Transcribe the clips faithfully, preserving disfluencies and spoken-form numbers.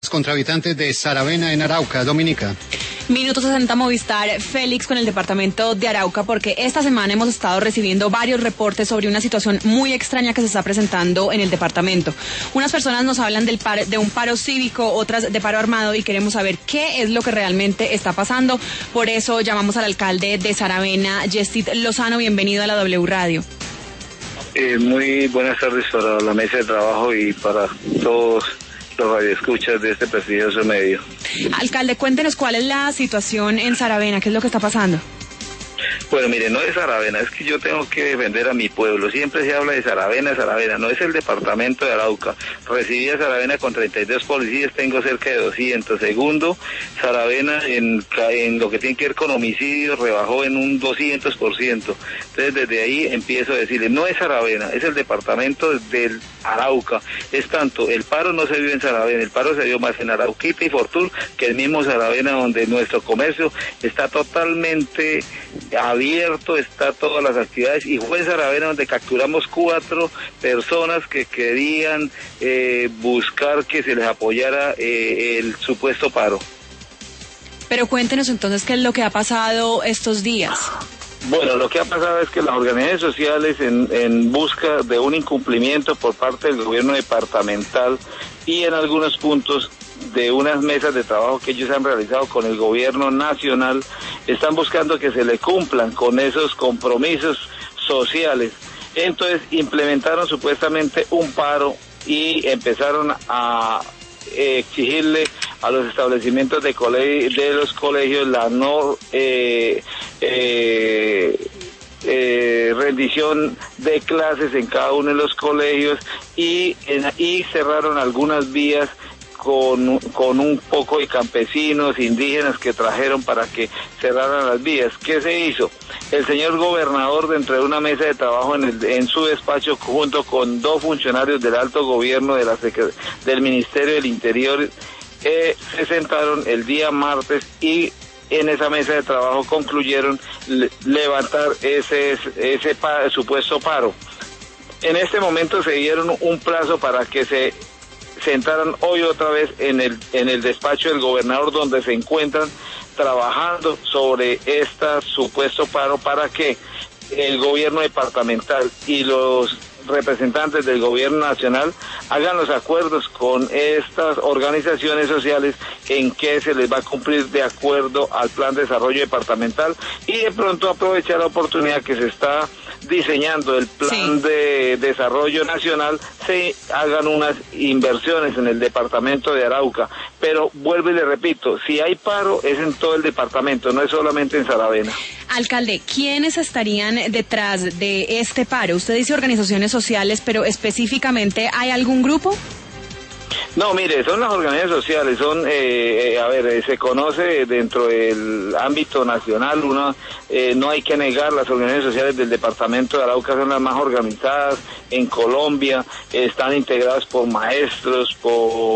Contra habitantes de Saravena en Arauca, Dominica. Minuto sesenta Movistar, Félix con el departamento de Arauca, porque esta semana hemos estado recibiendo varios reportes sobre una situación muy extraña que se está presentando en el departamento. Unas personas nos hablan del par, de un paro cívico, otras de paro armado, y queremos saber qué es lo que realmente está pasando. Por eso llamamos al alcalde de Saravena, Yesid Lozano. Bienvenido a la W Radio. Eh, muy buenas tardes para la mesa de trabajo y para todos los radioescuchas de este prestigioso medio. Alcalde, cuéntenos cuál es la situación en Saravena, qué es lo que está pasando. Bueno, mire, no es Saravena, es que yo tengo que defender a mi pueblo. Siempre se habla de Saravena, Saravena, no es el departamento de Arauca. Recibí a Saravena con treinta y dos policías, tengo cerca de doscientos. Segundo, Saravena en, en lo que tiene que ver con homicidios rebajó en un doscientos por ciento. Entonces desde ahí empiezo a decirle, no es Saravena, es el departamento del Arauca. Es tanto, el paro no se vio en Saravena, el paro se vio más en Arauquita y Fortul que el mismo Saravena, donde nuestro comercio está totalmente abierto, está todas las actividades, y fue en Saravena donde capturamos cuatro personas que querían eh, buscar que se les apoyara eh, el supuesto paro. Pero cuéntenos entonces qué es lo que ha pasado estos días. Bueno, lo que ha pasado es que las organizaciones sociales, en, en busca de un incumplimiento por parte del gobierno departamental y en algunos puntos de unas mesas de trabajo que ellos han realizado con el gobierno nacional, están buscando que se le cumplan con esos compromisos sociales. Entonces implementaron supuestamente un paro y empezaron a eh, exigirle a los establecimientos de, cole de los colegios la no eh, eh, eh, rendición de clases en cada uno de los colegios, y, en, y cerraron algunas vías Con, con un poco de campesinos, indígenas que trajeron para que cerraran las vías. ¿Qué se hizo? El señor gobernador, dentro de una mesa de trabajo en, el, en su despacho, junto con dos funcionarios del alto gobierno de la del Ministerio del Interior, eh, se sentaron el día martes y en esa mesa de trabajo concluyeron le, levantar ese, ese pa, supuesto paro. En este momento se dieron un plazo para que se sentaran hoy otra vez en el en el despacho del gobernador, donde se encuentran trabajando sobre este supuesto paro para que el gobierno departamental y los representantes del gobierno nacional hagan los acuerdos con estas organizaciones sociales en que se les va a cumplir de acuerdo al plan de desarrollo departamental, y de pronto aprovechar la oportunidad que se está diseñando el plan sí. de desarrollo nacional, se hagan unas inversiones en el departamento de Arauca. Pero vuelvo y le repito, si hay paro es en todo el departamento, no es solamente en Saravena. Alcalde, ¿quiénes estarían detrás de este paro? Usted dice organizaciones sociales, pero específicamente, ¿hay algún grupo? No, mire, son las organizaciones sociales, son, eh, eh, a ver, eh, se conoce dentro del ámbito nacional, uno, eh, no hay que negar, las organizaciones sociales del departamento de Arauca son las más organizadas en Colombia, eh, están integradas por maestros, por,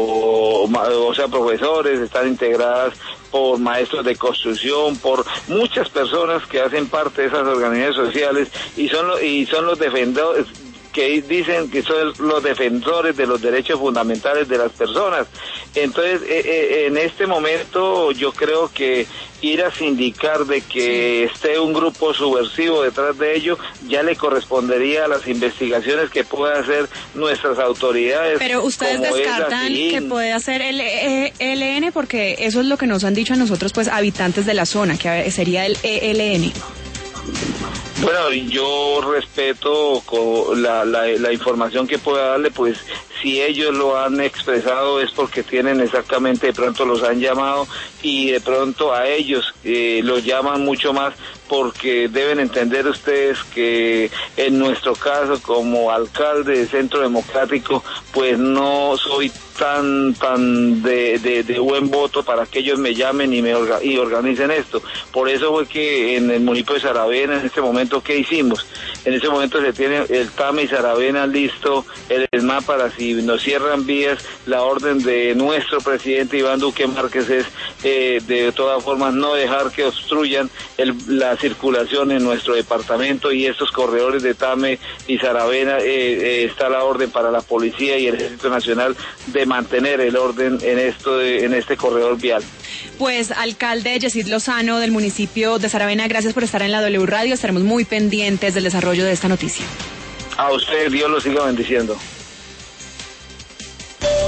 o sea, profesores, están integradas por maestros de construcción, por muchas personas que hacen parte de esas organizaciones sociales, y son, lo, y son los defensores, que dicen que son los defensores de los derechos fundamentales de las personas. Entonces, eh, eh, en este momento yo creo que ir a sindicar de que esté un grupo subversivo detrás de ello ya le correspondería a las investigaciones que puedan hacer nuestras autoridades. Pero ustedes descartan que puede hacer el E L N, porque eso es lo que nos han dicho a nosotros, pues, habitantes de la zona, que sería el E L N. Bueno, yo respeto la, la, la información que pueda darle, pues si ellos lo han expresado es porque tienen exactamente, de pronto los han llamado y de pronto a ellos eh, los llaman mucho más, porque deben entender ustedes que en nuestro caso como alcalde de Centro Democrático, pues no soy tan tan de, de, de buen voto para que ellos me llamen y me orga, y organicen esto. Por eso fue que en el municipio de Saravena, en este momento, ¿qué hicimos? En ese momento se tiene el Tame y Saravena listo, el ESMAD para si nos cierran vías, la orden de nuestro presidente Iván Duque Márquez es eh, de todas formas no dejar que obstruyan el, la circulación en nuestro departamento, y estos corredores de Tame y Saravena eh, eh, está la orden para la policía y el Ejército Nacional de mantener el orden en esto de, en este corredor vial. Pues, alcalde Yesid Lozano del municipio de Saravena, gracias por estar en la W Radio. Estaremos muy pendientes del desarrollo de esta noticia. A usted, Dios lo siga bendiciendo.